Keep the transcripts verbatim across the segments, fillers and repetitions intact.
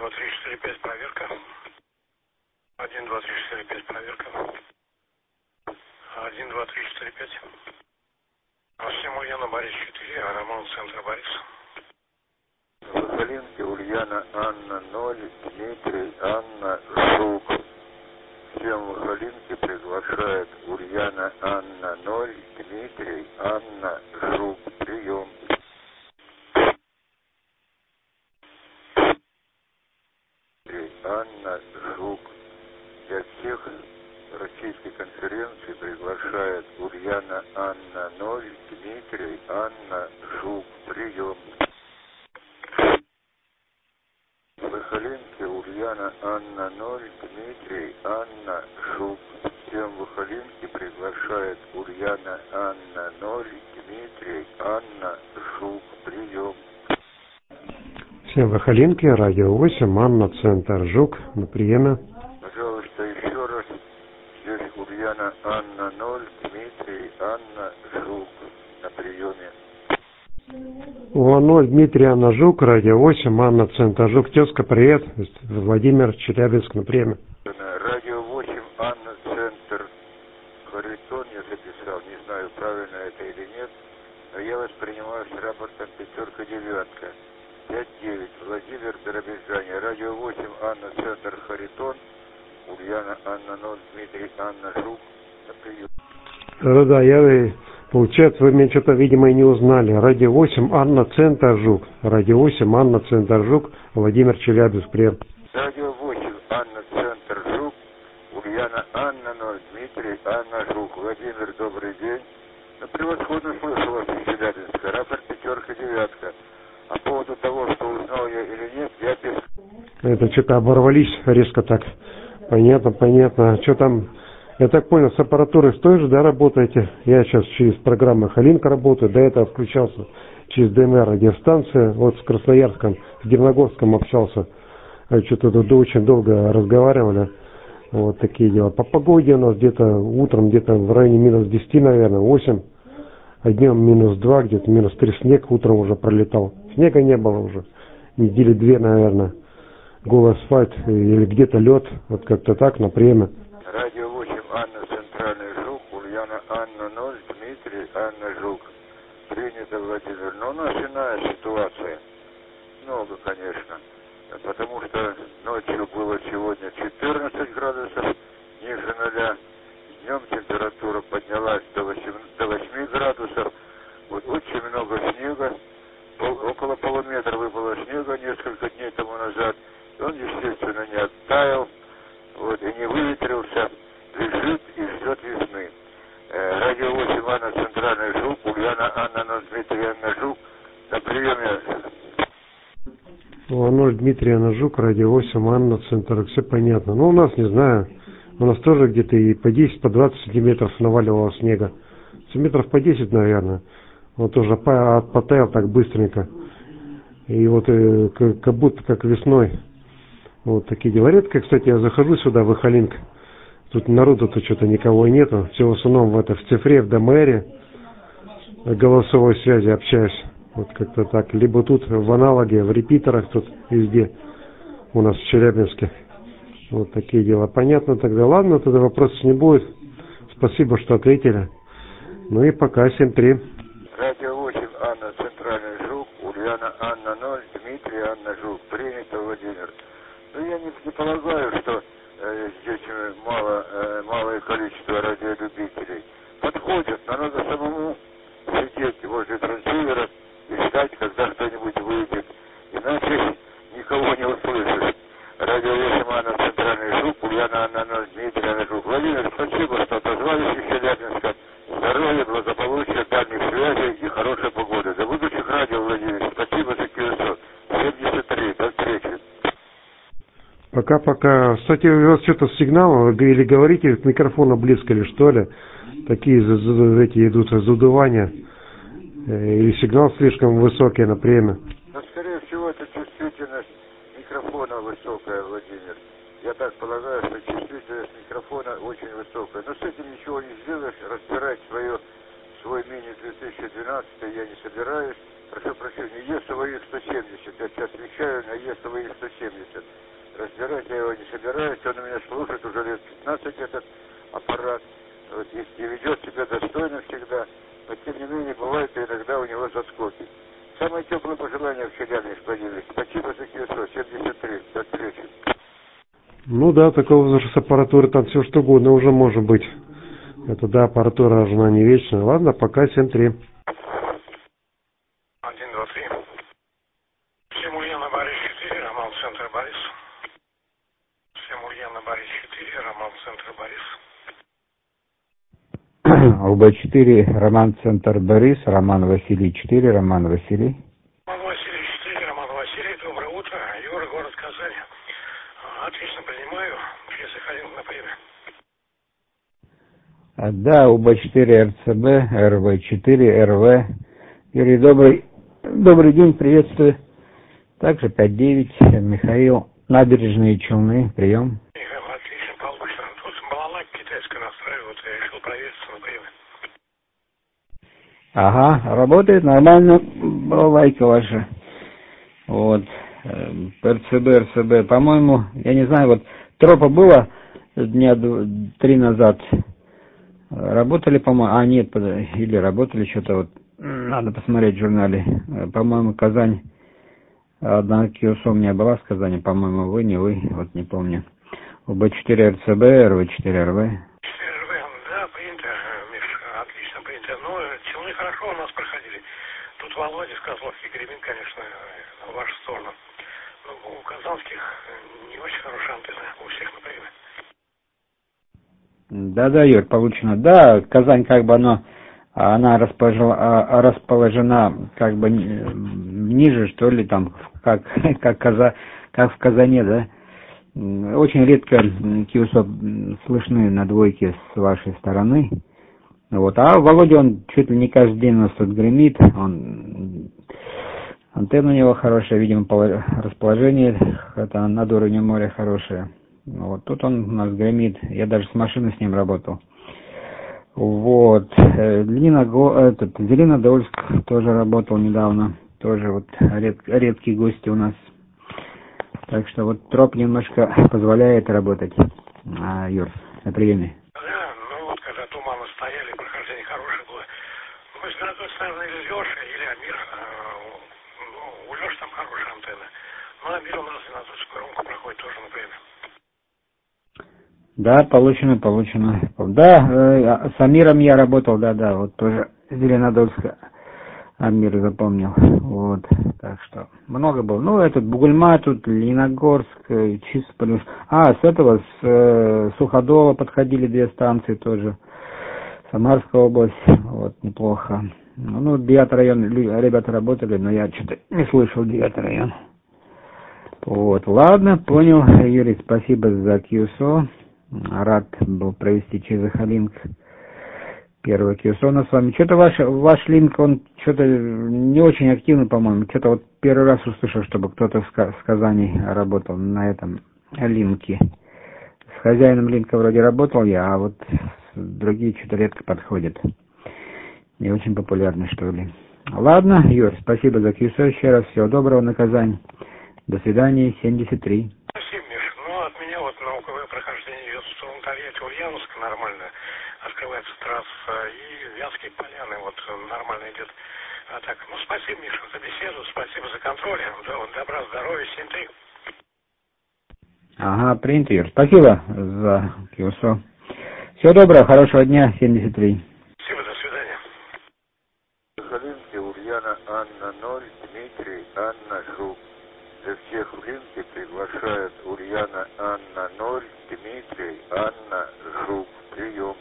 два, три, четыре, пять, проверка. один, два, три, четыре, пять, проверка. один, два, три, четыре, пять. Всем Ульяна, Борис четыре, Роман, центр Борис. Сахалинки, Ульяна, Анна, ноль, Дмитрий, Анна, Жук. Всем Сахалинки приглашает Ульяна, Анна, ноль, Дмитрий, Анна, Жук. Прием. Дмитрий, Анна, Жук. Для всех российской конференции приглашает Ульяна, Анна, ноль, Дмитрий, Анна, Жук. Прием. Сахалинки, Ульяна, Анна, ноль, Дмитрий, Анна, Жук. Всем Сахалинки приглашает Ульяна, Анна, ноль, Дмитрий, Анна, Жук. Прием. Всем Сахалинки, радио восемь, Анна, центр Жук, на приеме. Пожалуйста, еще раз. Здесь Ульяна, Анна, ноль, Дмитрий, Анна, Жук. На приеме. ноль, Дмитрий, Анна, Жук, радио восемь, Анна, центр Жук. Тезка, привет. Владимир, Челябинск, на приеме. Радио восемь, Анна, центр Харитон, я записал, не знаю, правильно это или нет, но я воспринимаю с рапортом пятерка девятка. пять девять, Владимир, Биробиджане, радио восемь, Анна, центр Харитон, Ульяна, Анна, ноль, Дмитрий, Анна, Жук, на прием. Да-да, я, получается, вы меня что-то, видимо, и не узнали. Радио восемь, Анна, центр Жук. Радио восемь, Анна, центр Жук, Владимир, Челябинск, привет. Радио восемь, Анна, центр Жук, Ульяна, Анна, ноль, Дмитрий, Анна, Жук. Владимир, добрый день. Ну, превосходно слышу вас из Челябинска. Рапорт пятерка девятка. А по поводу того, что узнал я или нет, я без... Это что-то оборвались резко так. Понятно, понятно. Что там, я так понял, с аппаратурой с той же, да, работаете? Я сейчас через программу Халинка работаю, до этого включался через ДМР радиостанция, вот с Красноярском, с Дивногорском общался. Что-то тут очень долго разговаривали. Вот такие дела. По погоде у нас где-то утром, где-то в районе минус десять, наверное, восемь. А днем минус два, где-то минус три снег утром уже пролетал. Снега не было уже. Недели две, наверное. Голый асфальт или где-то лед. Вот как-то так, на приеме. Радио восемь, Анна, центральный Жук, Ульяна, Анна, ноль, Дмитрий, Анна, Жук. Принято, Владимир. Но у нас иная ситуация. Много, конечно. Потому что ночью было сегодня четырнадцать градусов ниже ноля. Днем температура поднялась до восьми градусов. Вот очень много снега. Пол, около полуметра выпало снега несколько дней тому назад. Он, естественно, не оттаял, вот, и не выветрился. Лежит и ждет весны. Э, радио восемь, Анна, центральный Жук, Ульяна, Анна, ноль, Дмитрий, Анна, Жук. На приеме. ноль, Дмитрий, Анна, Жук, радио восемь, Анна, центр. Все понятно. Ну, у нас, не знаю, у нас тоже где-то и по десять, по двадцать сантиметров наваливало снега. Сантиметров по десять, наверное. Вот тоже потаял так быстренько. И вот э, как, как будто как весной. Вот такие дела. Редко, кстати, я захожу сюда, в Халинк. Тут народу-то что-то никого нету. Все в основном в, это, в цифре, в ДМРе, голосовой связи общаюсь. Вот как-то так. Либо тут в аналоге, в репитерах тут везде. У нас в Челябинске. Вот такие дела. Понятно тогда. Ладно, тогда вопросов не будет. Спасибо, что ответили. Ну и пока. Семь три. Радио восемь, Анна, центральный Жук, Ульяна, Анна, ноль, Дмитрий, Анна, Жук. Принято, Владимир. Ну, я не, не полагаю, что э, здесь мало, э, малое количество радиолюбителей. Подходят, но надо самому сидеть возле трансивера и ждать, когда кто-нибудь выйдет. Иначе никого не услышишь. Радио восемь, Анна, центральный Жук, Ульяна, Анна, ноль, Дмитрий, Анна, Жук. Владимир, спасибо, что отозвались из Челябинска. Здоровья, благополучия, дальних связей и хорошей погоды. До будущих радио, Владимир. Спасибо за Кирсо. семьдесят три. До встречи. Пока-пока. Кстати, у вас что-то с сигналом, или говорите к микрофону близко, или что ли? Такие эти идут задувания. Или сигнал слишком высокий на приеме? Но, скорее всего, это чувствительность микрофона высокая, Владимир. Я так полагаю, что чувствительность микрофона очень высокая. Но с этим ничего не сделаешь. Разбирать свое, свой мини две тысячи двенадцатый я не собираюсь. прошу прощения, ЕСВИ сто семьдесят. Я сейчас отвечаю на ЕСВИ сто семьдесят. Разбирать я его не собираюсь, он у меня служит уже лет пятнадцать, этот аппарат. Вот, и ведет себя достойно всегда, но тем не менее бывает иногда у него заскоки. Самое теплое пожелание в Челябинске, Владимир. Спасибо за КИОСО, семьдесят три. До встречи. Ну да, такого возраста аппаратуры там все что угодно уже может быть. Это да, аппаратура жена не вечная. Ладно, пока семь три. Один, два, три. Всем Ульяна Борис четыре, Роман Центр Борис. Всем Ульяна Борис четыре, Роман Центр Борис. ОБ четыре, Роман Центр Борис, Роман Василий четыре, Роман Василий. Роман Василий четыре, Роман Василий, доброе утро. Юра, город Казань. Отлично принимаю, если ходил на время. Да, ОБ четыре, РЦБ, РВ четыре, РВ. Юрий, добрый, добрый день, приветствую. Также пять девять, Михаил, Набережные Челны, прием. Михаил, отлично, получено. Тут балалайка китайская настраивают, я решил провериться на время. Ага, работает нормально, балалайка ваша. Вот, РЦБ, РЦБ, по-моему, я не знаю, вот тропа было дня три назад. Работали, по-моему, а нет, или работали что-то, вот, надо посмотреть в журнале. По-моему, Казань, одна КИОСО у меня была с Казани, по-моему, вы, не вы, вот не помню. ОБ четыре РЦБ, РВ четыре РВ. четыре РВ, да, принято, Миш, отлично принято. Ну, челны хорошо у нас проходили. Тут Володя с Козловки гремит, конечно, в вашу сторону. Но у казанских не очень хорошая антенна, у всех на приеме. Да-да, Юр, получено. Да, Казань как бы оно, она расположена, расположена как бы ниже, что ли, там, как, как, Каза, как в Казани, да. Очень редко КИОСО слышны на двойке с вашей стороны. Вот. А Володя, он чуть ли не каждый день у нас тут гремит. Он, антенна у него хорошая, видимо, расположение это над уровнем моря хорошее. Вот. Тут он у нас гремит. Я даже с машины с ним работал. Вот. Лениногор, этот, Зеленодольск тоже работал недавно. Тоже вот ред, редкие гости у нас. Так что вот троп немножко позволяет работать, а, Юр, на приеме. Да, ну вот когда туманы стояли, прохождение хорошее было. Мы с наверное, или Леша, или Амир. Ну, у Леши там хорошая антенна. Ну, Амир у нас двенадцатую громко проходит тоже на время. Да, получено, получено. Да, э, с Амиром я работал, да-да, вот тоже Зеленодольска. Амир запомнил. Вот. Так что много было. Ну, этот Бугульма, тут Лениногорск, Чисполюш. А, с этого, с э, Суходола подходили две станции тоже. Самарская область. Вот, неплохо. Ну, ну девятый район ребята работали, но я что-то не слышал девятый район. Вот, ладно, понял. Юрий, спасибо за КИОСО. Рад был провести через Халинг. Первый КИОСО у нас с вами. Что-то ваш, ваш линк, он что-то не очень активный, по-моему. Что-то вот первый раз услышал, чтобы кто-то с Казани работал на этом линке. С хозяином линка вроде работал я, а вот другие что-то редко подходят. Не очень популярны, что ли. Ладно, Юр, спасибо за КИОСО еще раз. Всего доброго на Казань. До свидания, семьдесят три. Спасибо, Миш. Ну, от меня вот на УКВ прохождение идет в сторону Тольятти, Ульяновска нормально. Открывается трасса, и Вятские поляны вот нормально идет. А так, ну, спасибо, Миша, за беседу, спасибо за контроль. Добра, здоровья, семь три. Ага, принято, Юр. Спасибо за КИОСО. Всего доброго, хорошего дня, семьдесят три. Спасибо, до свидания. Халинки, Ульяна, Анна ноль, Дмитрий, Анна Жук. Для всех в линке приглашают Ульяна, Анна ноль, Дмитрий, Анна Жук. Прием.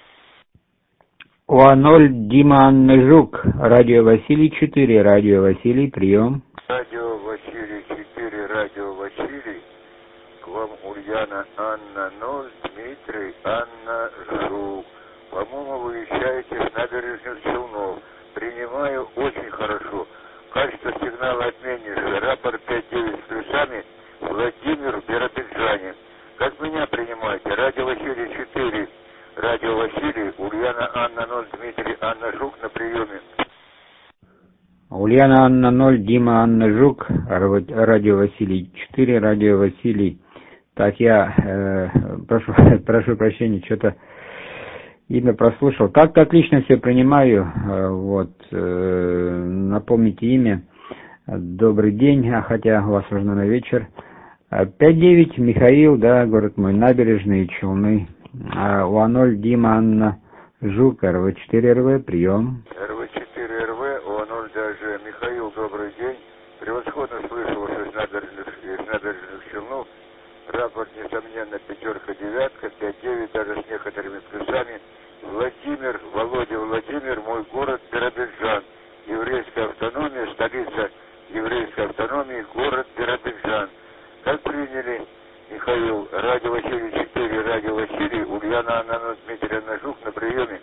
ОА ноль, Дима, Анна Жук. Радио Василий четыре, радио Василий, прием. Радио Василий четыре, радио Василий. К вам Ульяна, Анна ноль, Дмитрий, Анна Жук. По-моему, вы вещаете с набережных Челнов. Принимаю очень хорошо. Качество сигнала отменнейшее. Рапорт пять девять с плюсами. Владимир в Биробиджане. Как меня принимаете? Радио Василий четыре. Радио Василий. Ульяна, Анна ноль, Дмитрий, Анна Жук на приеме. Ульяна Ульяна Анна ноль, Дима Анна Жук, радио Василий четыре, радио Василий. Так, я э, прошу, прошу прощения, что-то имя прослушал. Так-то отлично все принимаю. Э, вот, э, напомните имя. Добрый день, а хотя у вас уже на вечер. пять девять, Михаил, да, город мой, Набережные Челны. А у А ноль, Дима Анна Жук, Эр Вэ четыре Эр Вэ, прием. Эр Вэ четыре Эр Вэ, у А ноль даже. Михаил, добрый день. Превосходно слышал вас из набережных, из набережных Челнов. Рапорт, несомненно, пятерка, девятка, пять девять, даже с некоторыми плюсами. Владимир, Володя Владимир, мой город Биробиджан. Еврейская автономия, столица еврейской автономии, город Биробиджан. Как приняли, Михаил, радио Василий четыре, радио Василий, Ульяна Анна, Дмитрий Анажук на приеме.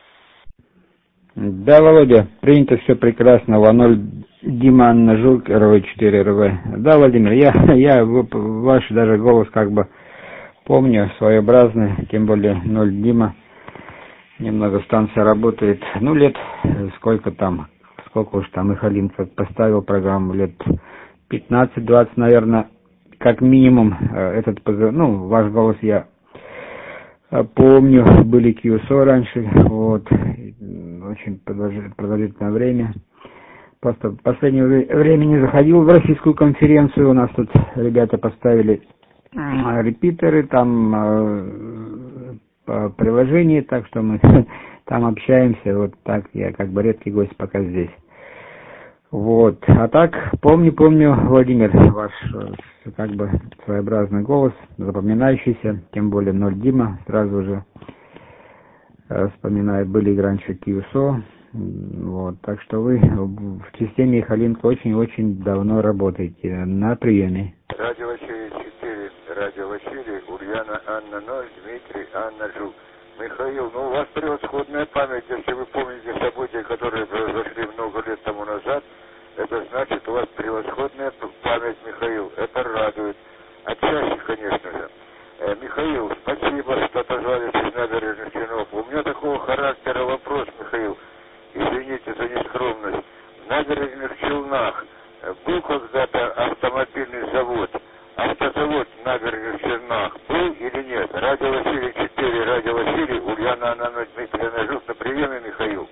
Да, Володя, принято все прекрасно. У А ноль, Дима Анна Жук, Эр Вэ четыре Эр Вэ. Да, Владимир, я, я ваш даже голос как бы помню, своеобразный, тем более ноль Дима. Немного станция работает, ну, лет сколько там, сколько уж там Михалин поставил программу, лет пятнадцать-двадцать, наверное, как минимум. Этот, ну, ваш голос я помню, были Кью Эс О раньше, вот, очень продолжительное время. Просто в последнее время не заходил в российскую конференцию, у нас тут ребята поставили репитеры, там приложение, так что мы там общаемся, вот так, я как бы редкий гость пока здесь. Вот, а так, помню, помню, Владимир, ваш как бы своеобразный голос, запоминающийся, тем более ноль Дима, сразу же э, вспоминаю, были раньше Кью Эс О, вот, так что вы в системе Михаленко очень-очень давно работаете на приеме. Радио Василий четыре, радио Василий, Ульяна Анна ноль, Дмитрий Анна Жук. Михаил, ну у вас превосходная память, если вы помните события, которые произошли много лет тому назад, это значит, у вас превосходная память, Михаил, это радует. Отчасти, конечно же. Э, Михаил, спасибо, что отозвались из набережных Челнов. У меня такого характера вопрос, Михаил, извините за нескромность. В набережных Челнах был когда-то автомобильный завод, автозавод в набережных Челнах был или нет? Радио Василий четыре, радио Василий, Ульяна Анна, Дмитрий Анажук на приеме, Михаил.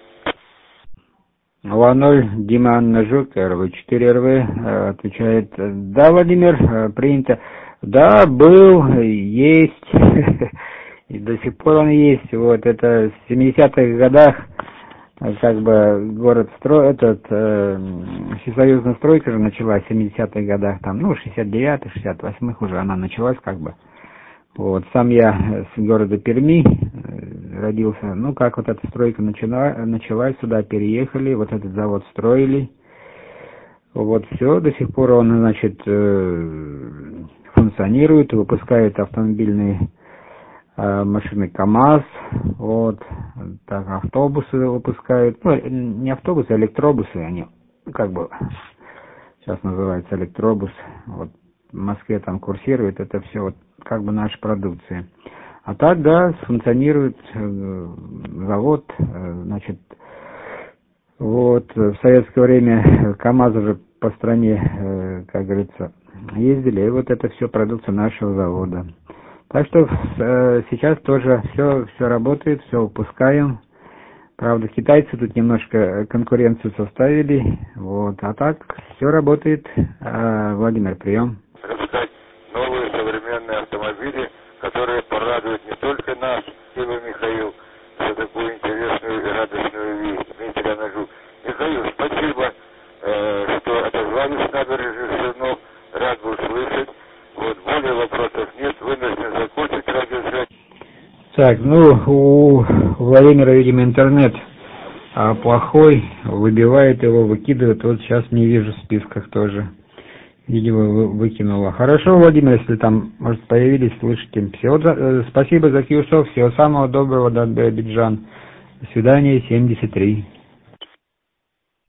У А ноль, Дима Анна Жук, Эр Вэ четыре Эр Вэ, отвечает, да, Владимир, принято. Да, был, есть, и до сих пор он есть. Вот это в семидесятых годах, как бы город строй, этот, э, всесоюзная стройка же началась в семидесятых годах, там, ну, шестьдесят девятых, шестьдесят восьмых уже она началась, как бы. Вот, сам я с города Перми родился, ну, как вот эта стройка начала, началась, сюда переехали, вот этот завод строили, вот, все, до сих пор он, значит, функционирует, выпускает автомобильные э, машины КАМАЗ, вот, так, автобусы выпускают, ну, не автобусы, а электробусы, они, как бы, сейчас называется электробус, вот, в Москве там курсирует, это все вот как бы наша продукция. А так, да, функционирует э, завод, э, значит, вот, в советское время КАМАЗ уже по стране, э, как говорится, ездили, и вот это все продукция нашего завода. Так что э, сейчас тоже все, все работает, все выпускаем. Правда, китайцы тут немножко конкуренцию составили, вот, а так все работает. Э, Владимир, прием. Рассказать новые современные автомобили, которые порадуют не только нас, и вы, Михаил, за такую интересную и радостную вещь. Дмитрий Анажук. Михаил, спасибо, э, что отозвались с набережных Челнов. Рад был слышать. Вот, более вопросов нет. Вынужден закончить радиосвязь. Так, ну, у Владимира, видимо, интернет а, плохой, выбивает его, выкидывает. Вот сейчас не вижу в списках тоже. Видимо, выкинула. Хорошо, Владимир, если там, может, появились, слышите. Всего, э, спасибо за Кью Эс О, всего самого доброго, до Биробиджан. До свидания, семьдесят три.